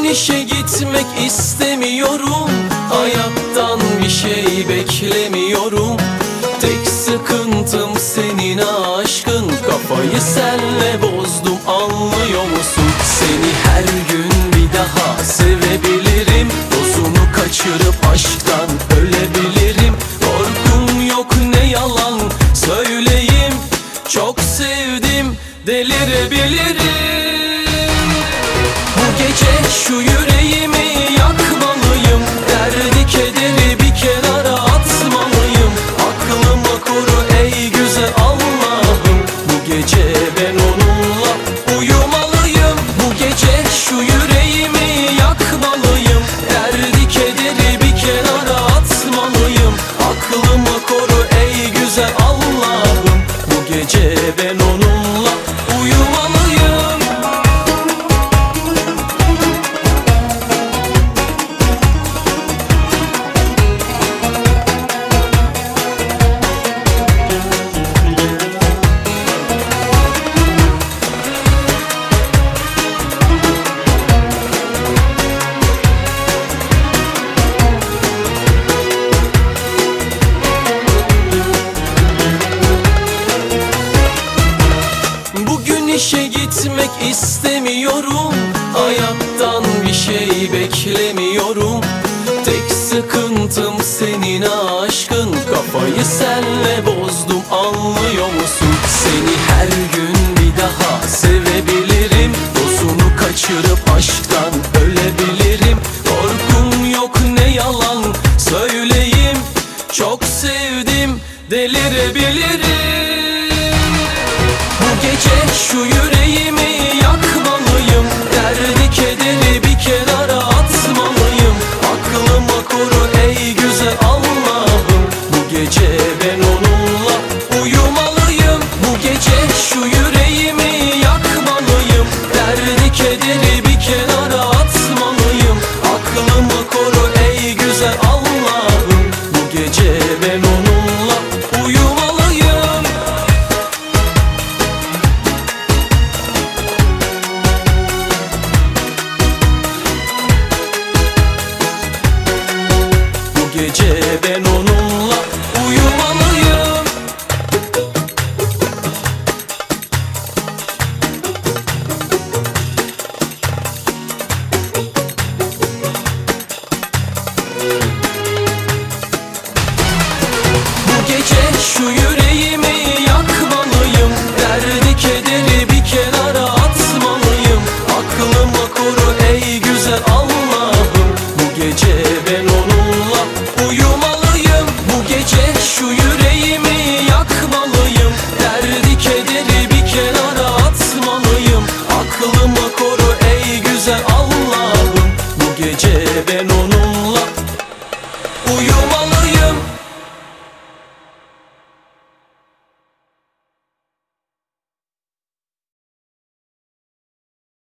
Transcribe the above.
işe gitmek istemiyorum, hayattan bir şey beklemiyorum. Tek sıkıntım senin aşkın, kafayı senle bozdum, anlıyor musun? Seni her gün bir daha sevebilirim, dozunu kaçırıp aşktan ölebilirim. Korkum yok, ne yalan söyleyeyim, çok sevdim, delirebilirim. Bu gece şu yüreğimi yakmalıyım, derdi kederi bir kenara atmalıyım. Aklımı koru ey güzel Allah'ım, bu gece ben onunla uyumalıyım. Bu gece şu yüreğimi yakmalıyım, derdi kederi bir kenara atmalıyım. Aklımı koru ey güzel Allah'ım, bu gece ben onunla uyumalıyım. Bugün işe gitmek istemiyorum, hayattan bir şey beklemiyorum. Tek sıkıntım senin aşkın, kafayı senle bozdum, anlıyor musun? Seni her gün bir daha sevebilirim, dozunu kaçırıp aşktan ölebilirim. Korkum yok, ne yalan söyleyeyim, çok sevdim, delirebilirim. Bu gece şu yüreğimi yakmalıyım, derdi kederi bir kenara atmalıyım. Aklımı koru ey güzel Allah'ım, bu gece ben onunla uyumalıyım. Bu gece şu yüreğimi yakmalıyım, derdi kederi bir kenara atmalıyım. Aklımı koru ey güzel Allah'ım, bu gece ben onunla uyumalıyım. Bu gece ben onunla uyumalıyım. Bu gece şu yüreğimi yakmalıyım, derdi kederi bir kenara atmalıyım. Aklımı koru ey güzel Allah.